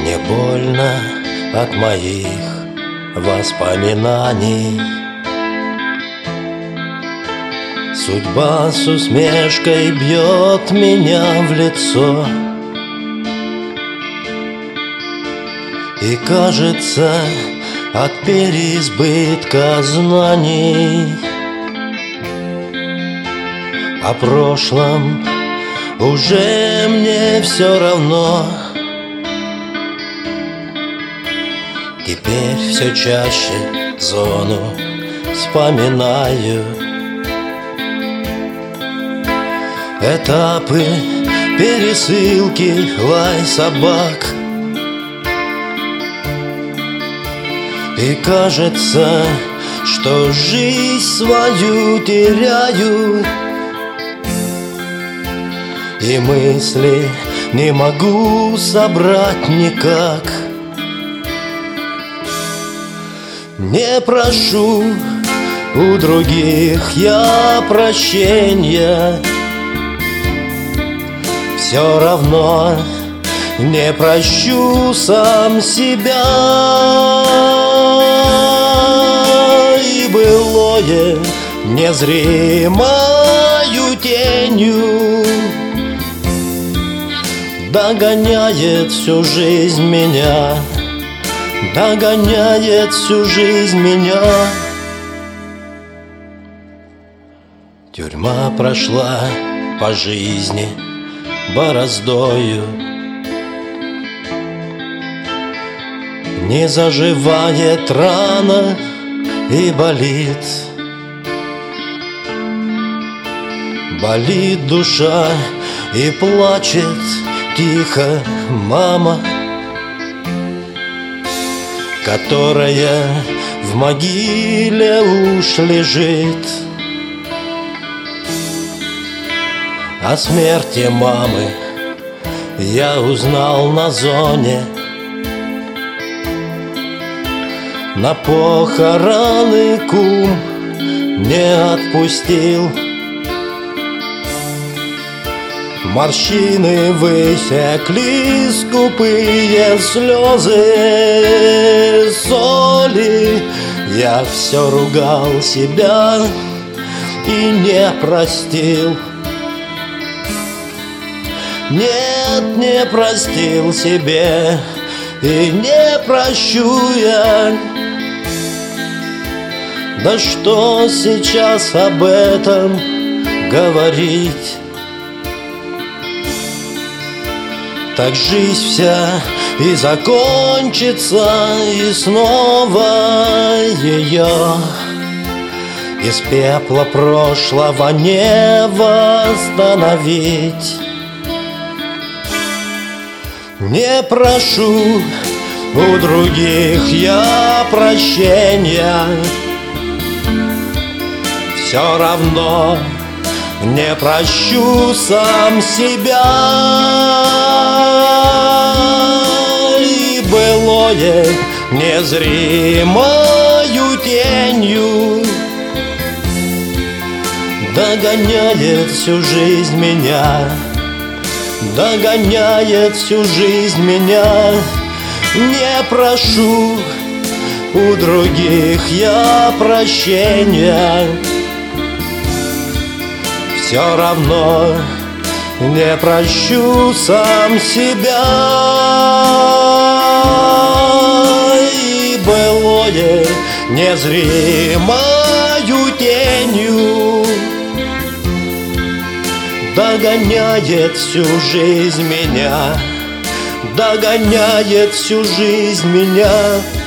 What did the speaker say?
Мне больно от моих воспоминаний. Судьба с усмешкой бьет меня в лицо, и кажется, от переизбытка знаний о прошлом уже мне все равно. Теперь все чаще зону вспоминаю. Этапы пересылки, лай собак. И кажется, что жизнь свою теряю, и мысли не могу собрать никак. Не прошу у других я прощения, все равно не прощу сам себя. И былое незримою тенью догоняет всю жизнь меня, догоняет всю жизнь меня. Тюрьма прошла по жизни бороздою, не заживает рана и болит. Болит душа и плачет тихо мама, которая в могиле уж лежит. О смерти мамы я узнал на зоне. На похороны кум не отпустил. Морщины высекли скупые слезы соли. Я все ругал себя и не простил. Нет, не простил себе и не прощу я. Да что сейчас об этом говорить? Так жизнь вся и закончится, и снова ее из пепла прошлого не восстановить. Не прошу у других я прощения, все равно не прощу сам себя. И былое незримою тенью догоняет всю жизнь меня, догоняет всю жизнь меня. Не прошу у других я прощения, все равно не прощу сам себя. И былое незримою тенью догоняет всю жизнь меня, догоняет всю жизнь меня.